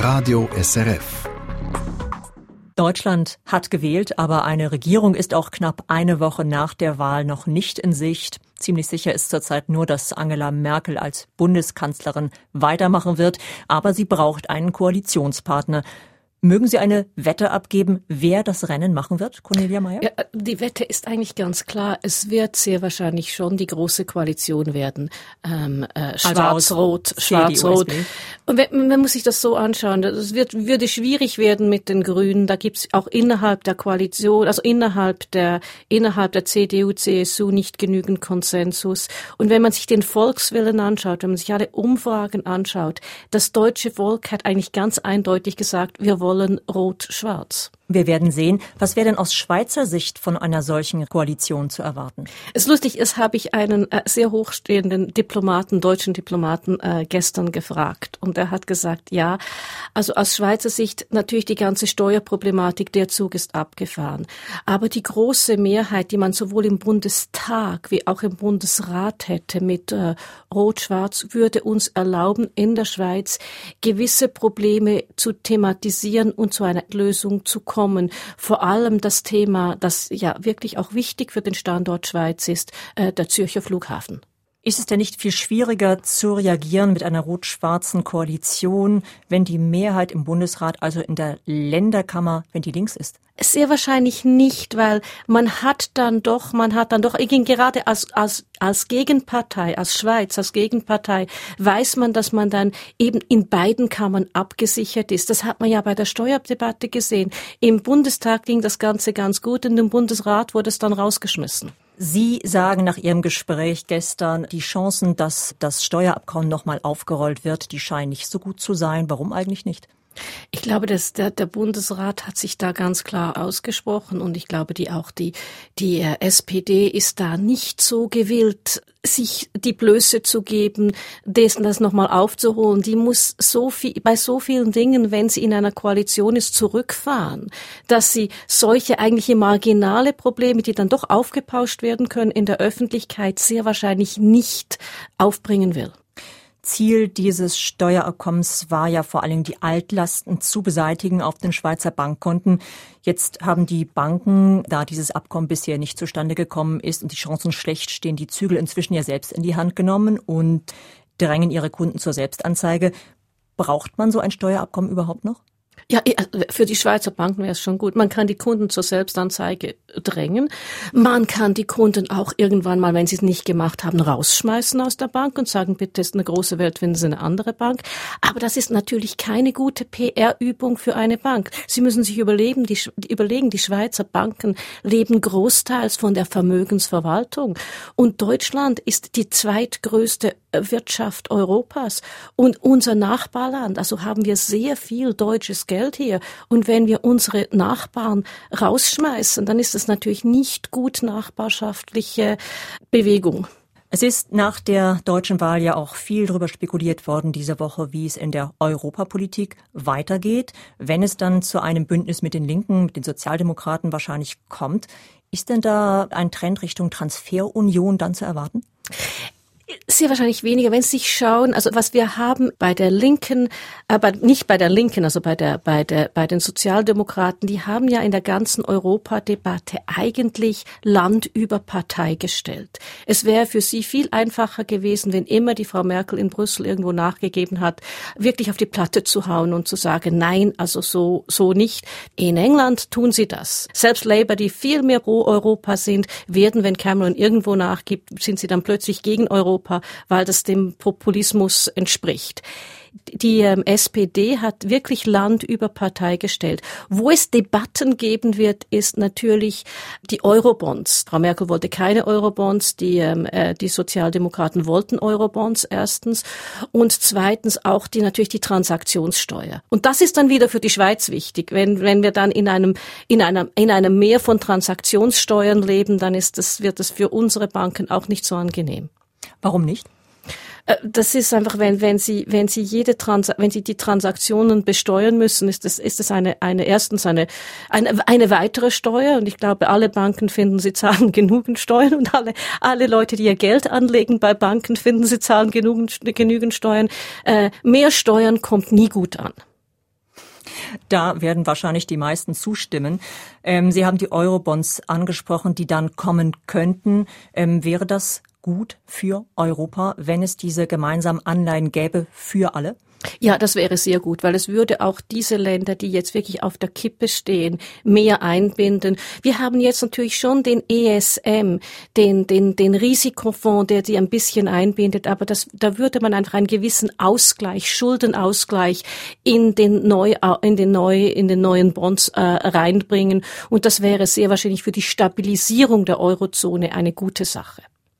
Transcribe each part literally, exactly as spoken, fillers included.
Radio S R F. Deutschland hat gewählt, aber eine Regierung ist auch knapp eine Woche nach der Wahl noch nicht in Sicht. Ziemlich sicher ist zurzeit nur, dass Angela Merkel als Bundeskanzlerin weitermachen wird, aber sie braucht einen Koalitionspartner. Mögen Sie eine Wette abgeben, wer das Rennen machen wird, Cornelia Meyer? Ja, die Wette ist eigentlich ganz klar. Es wird sehr wahrscheinlich schon die große Koalition werden. Ähm, äh, Schwarz-Rot, also Schwarz-Rot. Und wenn, man muss sich das so anschauen. Es wird, würde schwierig werden mit den Grünen. Da gibt es auch innerhalb der Koalition, also innerhalb der, innerhalb der C D U, C S U nicht genügend Konsensus. Und wenn man sich den Volkswillen anschaut, wenn man sich alle Umfragen anschaut, das deutsche Volk hat eigentlich ganz eindeutig gesagt, wir wollen Rot-Schwarz. Wir werden sehen. Was wäre denn aus Schweizer Sicht von einer solchen Koalition zu erwarten? Es ist lustig, es habe ich einen äh, sehr hochstehenden Diplomaten, deutschen Diplomaten äh, gestern gefragt. Und er hat gesagt, ja, also aus Schweizer Sicht natürlich die ganze Steuerproblematik, der Zug ist abgefahren. Aber die große Mehrheit, die man sowohl im Bundestag wie auch im Bundesrat hätte mit äh, Rot-Schwarz, würde uns erlauben, in der Schweiz gewisse Probleme zu thematisieren und zu einer Lösung zu kommen. Kommen. Vor allem das Thema, das ja wirklich auch wichtig für den Standort Schweiz ist, äh, der Zürcher Flughafen. Ist es denn nicht viel schwieriger zu reagieren mit einer rot-schwarzen Koalition, wenn die Mehrheit im Bundesrat, also in der Länderkammer, wenn die links ist? Sehr wahrscheinlich nicht, weil man hat dann doch, man hat dann doch, gerade als, als, als Gegenpartei, als Schweiz, als Gegenpartei, weiß man, dass man dann eben in beiden Kammern abgesichert ist. Das hat man ja bei der Steuerdebatte gesehen. Im Bundestag ging das Ganze ganz gut, in dem Bundesrat wurde es dann rausgeschmissen. Sie sagen nach Ihrem Gespräch gestern, die Chancen, dass das Steuerabkommen nochmal aufgerollt wird, die scheinen nicht so gut zu sein. Warum eigentlich nicht? Ich glaube, dass der, der Bundesrat hat sich da ganz klar ausgesprochen und ich glaube, die auch die die äh, S P D ist da nicht so gewillt, sich die Blöße zu geben, dessen das nochmal aufzuholen. Die muss so viel bei so vielen Dingen, wenn sie in einer Koalition ist, zurückfahren, dass sie solche eigentliche marginale Probleme, die dann doch aufgepauscht werden können in der Öffentlichkeit, sehr wahrscheinlich nicht aufbringen will. Ziel dieses Steuerabkommens war ja vor allem, die Altlasten zu beseitigen auf den Schweizer Bankkonten. Jetzt haben die Banken, da dieses Abkommen bisher nicht zustande gekommen ist und die Chancen schlecht stehen, die Zügel inzwischen ja selbst in die Hand genommen und drängen ihre Kunden zur Selbstanzeige. Braucht man so ein Steuerabkommen überhaupt noch? Ja, für die Schweizer Banken wäre es schon gut. Man kann die Kunden zur Selbstanzeige drängen. Man kann die Kunden auch irgendwann mal, wenn sie es nicht gemacht haben, rausschmeißen aus der Bank und sagen, bitte, ist eine große Welt, finden Sie eine andere Bank. Aber das ist natürlich keine gute P R-Übung für eine Bank. Sie müssen sich überlegen, die, überlegen, die Schweizer Banken leben großteils von der Vermögensverwaltung. Und Deutschland ist die zweitgrößte Wirtschaft Europas. Und unser Nachbarland, also haben wir sehr viel deutsches Geld hier. Und wenn wir unsere Nachbarn rausschmeißen, dann ist das natürlich nicht gut nachbarschaftliche Bewegung. Es ist nach der deutschen Wahl ja auch viel darüber spekuliert worden diese Woche, wie es in der Europapolitik weitergeht, wenn es dann zu einem Bündnis mit den Linken, mit den Sozialdemokraten wahrscheinlich kommt. Ist denn da ein Trend Richtung Transferunion dann zu erwarten? Sehr wahrscheinlich weniger, wenn Sie sich schauen, also was wir haben bei der Linken, aber nicht bei der Linken, also bei der, bei der, bei den Sozialdemokraten, die haben ja in der ganzen Europadebatte eigentlich Land über Partei gestellt. Es wäre für sie viel einfacher gewesen, wenn immer die Frau Merkel in Brüssel irgendwo nachgegeben hat, wirklich auf die Platte zu hauen und zu sagen, nein, also so, so nicht. In England tun sie das. Selbst Labour, die viel mehr pro Europa sind, werden, wenn Cameron irgendwo nachgibt, sind sie dann plötzlich gegen Europa, weil das dem Populismus entspricht. Die ähm, S P D hat wirklich Land über Partei gestellt. Wo es Debatten geben wird, ist natürlich die Eurobonds. Frau Merkel wollte keine Eurobonds, die, ähm, äh, die Sozialdemokraten wollten Eurobonds erstens und zweitens auch die natürlich die Transaktionssteuer. Und das ist dann wieder für die Schweiz wichtig. Wenn, wenn wir dann in einem, in einem, in einem Meer von Transaktionssteuern leben, dann ist das, wird es für unsere Banken auch nicht so angenehm. Warum nicht? Das ist einfach, wenn, wenn Sie, wenn Sie jede Trans, wenn Sie die Transaktionen besteuern müssen, ist das, ist das eine, eine, erstens eine, eine, eine weitere Steuer. Und ich glaube, alle Banken finden, sie zahlen genügend Steuern und alle, alle Leute, die ihr Geld anlegen bei Banken, finden, sie zahlen genügend, genügend Steuern. Äh, mehr Steuern kommt nie gut an. Da werden wahrscheinlich die meisten zustimmen. Ähm, Sie haben die Eurobonds angesprochen, die dann kommen könnten. Ähm, wäre das gut für Europa, wenn es diese gemeinsamen Anleihen gäbe für alle? Ja, das wäre sehr gut, weil es würde auch diese Länder, die jetzt wirklich auf der Kippe stehen, mehr einbinden. Wir haben jetzt natürlich schon den E S M, den, den, den Risikofonds, der die ein bisschen einbindet, aber das, da würde man einfach einen gewissen Ausgleich, Schuldenausgleich in den neu, in den neu, in den neuen Bonds äh, reinbringen. Und das wäre sehr wahrscheinlich für die Stabilisierung der Eurozone eine gute Sache.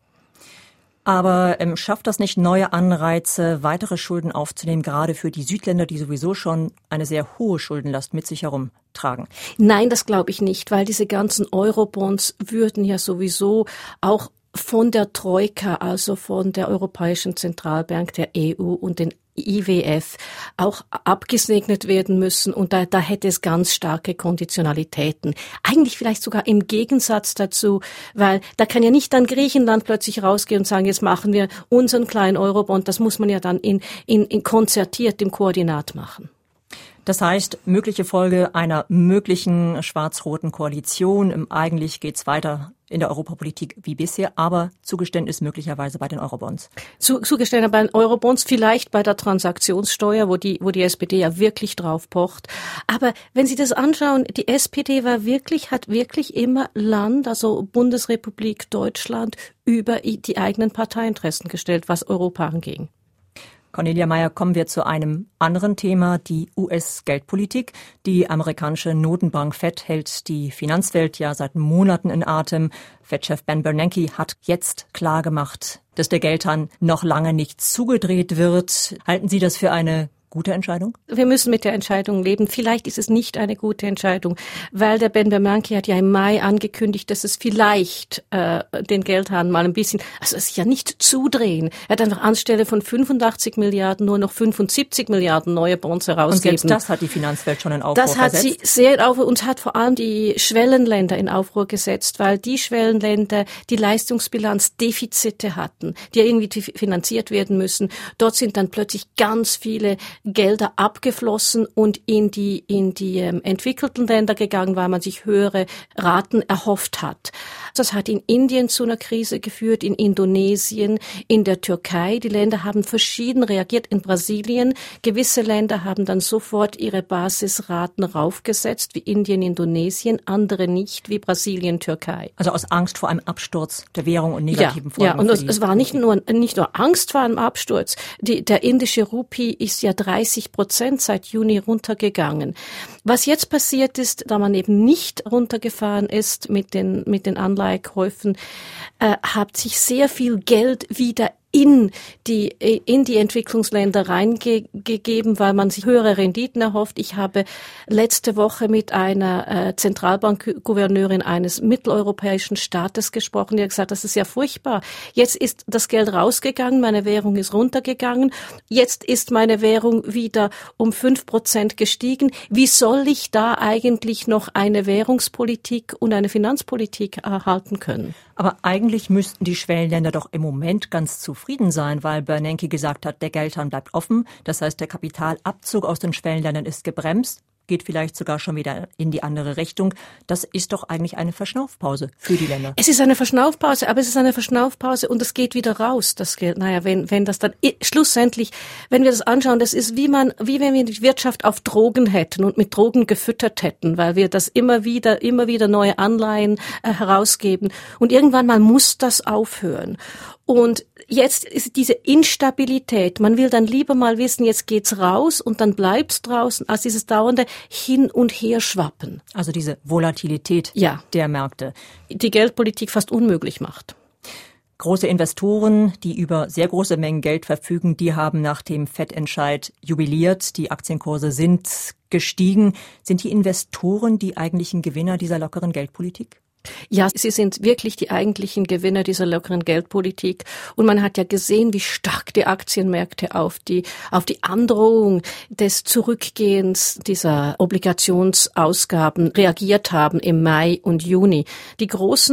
Aber ähm, schafft das nicht neue Anreize, weitere Schulden aufzunehmen, gerade für die Südländer, die sowieso schon eine sehr hohe Schuldenlast mit sich herumtragen? Nein, das glaube ich nicht, weil diese ganzen Eurobonds würden ja sowieso auch von der Troika, also von der Europäischen Zentralbank, der E U und den I W F auch abgesegnet werden müssen und da, da hätte es ganz starke Konditionalitäten. Eigentlich vielleicht sogar im Gegensatz dazu, weil da kann ja nicht dann Griechenland plötzlich rausgehen und sagen, jetzt machen wir unseren kleinen Eurobond, das muss man ja dann in, in, in konzertiert im Koordinat machen. Das heißt, mögliche Folge einer möglichen schwarz-roten Koalition. Eigentlich geht's weiter in der Europapolitik wie bisher, aber Zugeständnis möglicherweise bei den Eurobonds. Zugeständnis bei den Eurobonds, vielleicht bei der Transaktionssteuer, wo die, wo die S P D ja wirklich drauf pocht. Aber wenn Sie das anschauen, die S P D war wirklich, hat wirklich immer Land, also Bundesrepublik Deutschland, über die eigenen Parteiinteressen gestellt, was Europa anging. Cornelia Meyer, kommen wir zu einem anderen Thema, die U S-Geldpolitik. Die amerikanische Notenbank Fed hält die Finanzwelt ja seit Monaten in Atem. Fed-Chef Ben Bernanke hat jetzt klargemacht, dass der Geldhahn noch lange nicht zugedreht wird. Halten Sie das für eine gute Entscheidung? Wir müssen mit der Entscheidung leben. Vielleicht ist es nicht eine gute Entscheidung, weil der Ben Bernanke hat ja im Mai angekündigt, dass es vielleicht äh, den Geldhahn mal ein bisschen, also es ist ja nicht zudrehen. Er hat einfach anstelle von fünfundachtzig Milliarden nur noch fünfundsiebzig Milliarden neue Bonds herausgegeben. Und selbst das hat die Finanzwelt schon in Aufruhr das hat versetzt. sie sehr in Aufruhr und hat vor allem die Schwellenländer in Aufruhr gesetzt, weil die Schwellenländer die Leistungsbilanzdefizite hatten, die ja irgendwie finanziert werden müssen. Dort sind dann plötzlich ganz viele Gelder abgeflossen und in die in die ähm, entwickelten Länder gegangen, weil man sich höhere Raten erhofft hat. Das hat in Indien zu einer Krise geführt, in Indonesien, in der Türkei. Die Länder haben verschieden reagiert. In Brasilien, gewisse Länder haben dann sofort ihre Basisraten raufgesetzt, wie Indien, Indonesien, andere nicht, wie Brasilien, Türkei. Also aus Angst vor einem Absturz der Währung und negativen ja, Folgen. Ja, und es, es war nicht nur nicht nur Angst vor einem Absturz. Die, der indische Rupee ist ja dreißig Prozent seit Juni runtergegangen. Was jetzt passiert ist, da man eben nicht runtergefahren ist mit den mit den Anleihekäufen, äh, hat sich sehr viel Geld wieder in die in die Entwicklungsländer reingegeben, weil man sich höhere Renditen erhofft. Ich habe letzte Woche mit einer äh, Zentralbankgouverneurin eines mitteleuropäischen Staates gesprochen, die hat gesagt, das ist ja furchtbar. Jetzt ist das Geld rausgegangen, meine Währung ist runtergegangen, jetzt ist meine Währung wieder um fünf Prozent gestiegen. Wie soll ich da eigentlich noch eine Währungspolitik und eine Finanzpolitik erhalten können? Aber eigentlich müssten die Schwellenländer doch im Moment ganz zufrieden sein, weil Bernanke gesagt hat, der Geldhahn bleibt offen. Das heißt, der Kapitalabzug aus den Schwellenländern ist gebremst, geht vielleicht sogar schon wieder in die andere Richtung. Das ist doch eigentlich eine Verschnaufpause für die Länder. Es ist eine Verschnaufpause, aber es ist eine Verschnaufpause und es geht wieder raus, das Geld. Naja, wenn, wenn das dann, schlussendlich, wenn wir das anschauen, das ist wie man, wie wenn wir die Wirtschaft auf Drogen hätten und mit Drogen gefüttert hätten, weil wir das immer wieder, immer wieder neue Anleihen äh, herausgeben. Und irgendwann mal muss das aufhören. Und jetzt ist diese Instabilität, man will dann lieber mal wissen, jetzt geht's raus und dann bleibt's draußen, als dieses dauernde Hin- und Herschwappen. Also diese Volatilität ja. der Märkte. Die Geldpolitik fast unmöglich macht. Große Investoren, die über sehr große Mengen Geld verfügen, die haben nach dem Fed-Entscheid jubiliert. Die Aktienkurse sind gestiegen. Sind die Investoren die eigentlichen Gewinner dieser lockeren Geldpolitik? Ja, sie sind wirklich die eigentlichen Gewinner dieser lockeren Geldpolitik. Und man hat ja gesehen, wie stark die Aktienmärkte auf die, auf die Androhung des Zurückgehens dieser Obligationsausgaben reagiert haben im Mai und Juni. Die großen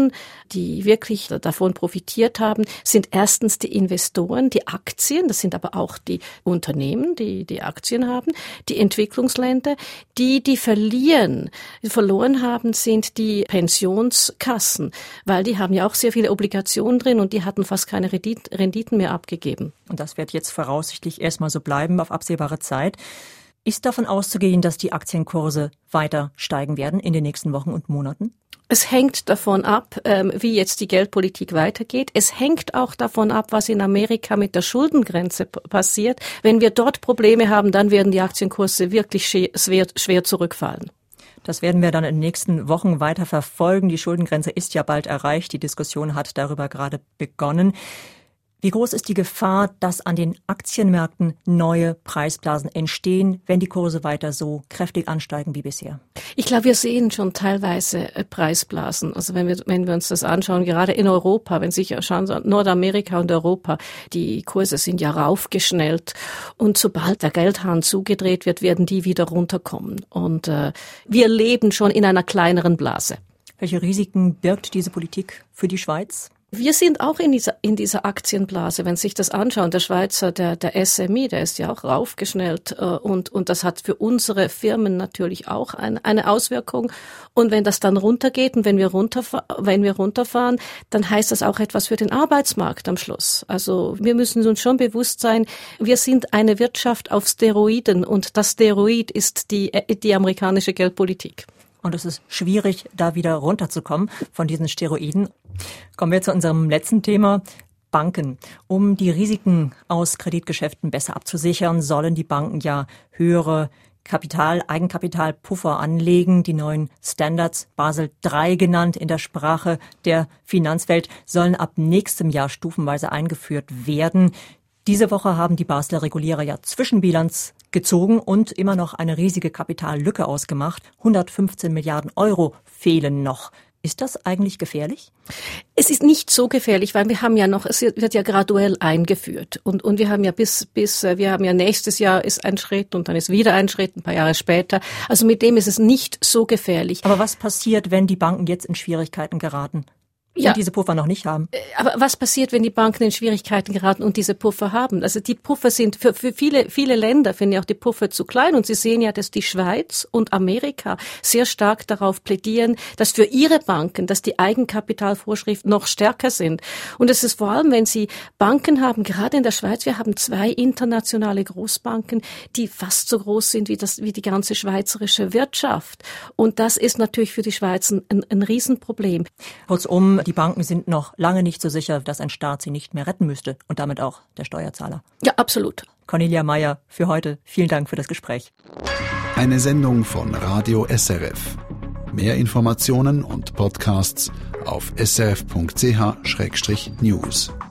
die wirklich davon profitiert haben, sind erstens die Investoren, die Aktien, das sind aber auch die Unternehmen, die die Aktien haben, die Entwicklungsländer, die, die verlieren, die verloren haben, sind die Pensionskassen, weil die haben ja auch sehr viele Obligationen drin und die hatten fast keine Renditen mehr abgegeben. Und das wird jetzt voraussichtlich erstmal so bleiben auf absehbare Zeit. Ist davon auszugehen, dass die Aktienkurse weiter steigen werden in den nächsten Wochen und Monaten? Es hängt davon ab, wie jetzt die Geldpolitik weitergeht. Es hängt auch davon ab, was in Amerika mit der Schuldengrenze passiert. Wenn wir dort Probleme haben, dann werden die Aktienkurse wirklich schwer, schwer zurückfallen. Das werden wir dann in den nächsten Wochen weiter verfolgen. Die Schuldengrenze ist ja bald erreicht. Die Diskussion hat darüber gerade begonnen. Wie groß ist die Gefahr, dass an den Aktienmärkten neue Preisblasen entstehen, wenn die Kurse weiter so kräftig ansteigen wie bisher? Ich glaube, wir sehen schon teilweise Preisblasen. Also wenn wir, wenn wir uns das anschauen, gerade in Europa, wenn Sie sich schauen, Nordamerika und Europa, die Kurse sind ja raufgeschnellt. Und sobald der Geldhahn zugedreht wird, werden die wieder runterkommen. Und äh, wir leben schon in einer kleineren Blase. Welche Risiken birgt diese Politik für die Schweiz? Wir sind auch in dieser, in dieser Aktienblase, wenn Sie sich das anschauen. Der Schweizer, der, der S M I, der ist ja auch raufgeschnellt, äh, und, und das hat für unsere Firmen natürlich auch ein, eine Auswirkung. Und wenn das dann runtergeht und wenn wir runterfahren, wenn wir runterfahren, dann heißt das auch etwas für den Arbeitsmarkt am Schluss. Also wir müssen uns schon bewusst sein, wir sind eine Wirtschaft auf Steroiden und das Steroid ist die, die amerikanische Geldpolitik. Und es ist schwierig, da wieder runterzukommen von diesen Steroiden. Kommen wir zu unserem letzten Thema, Banken. Um die Risiken aus Kreditgeschäften besser abzusichern, sollen die Banken ja höhere Kapital, Eigenkapitalpuffer anlegen. Die neuen Standards, Basel drei genannt in der Sprache der Finanzwelt, sollen ab nächstem Jahr stufenweise eingeführt werden. Diese Woche haben die Basler Regulierer ja Zwischenbilanz gezogen und immer noch eine riesige Kapitallücke ausgemacht. hundertfünfzehn Milliarden Euro fehlen noch. Ist das eigentlich gefährlich? Es ist nicht so gefährlich, weil wir haben ja noch, es wird ja graduell eingeführt. Und, und wir haben ja bis, bis, wir haben ja nächstes Jahr ist ein Schritt und dann ist wieder ein Schritt, ein paar Jahre später. Also mit dem ist es nicht so gefährlich. Aber was passiert, wenn die Banken jetzt in Schwierigkeiten geraten? Ja. Und diese Puffer noch nicht haben. Aber was passiert, wenn die Banken in Schwierigkeiten geraten und diese Puffer haben? Also die Puffer sind für, für viele, viele Länder finden ja auch die Puffer zu klein. Und Sie sehen ja, dass die Schweiz und Amerika sehr stark darauf plädieren, dass für ihre Banken, dass die Eigenkapitalvorschriften noch stärker sind. Und es ist vor allem, wenn Sie Banken haben, gerade in der Schweiz, wir haben zwei internationale Großbanken, die fast so groß sind wie das, wie die ganze schweizerische Wirtschaft. Und das ist natürlich für die Schweiz ein, ein Riesenproblem. Kurzum, die Banken sind noch lange nicht so sicher, dass ein Staat sie nicht mehr retten müsste und damit auch der Steuerzahler. Ja, absolut. Cornelia Meyer, für heute vielen Dank für das Gespräch. Eine Sendung von Radio S R F. Mehr Informationen und Podcasts auf s r f punkt c h schrägstrich news.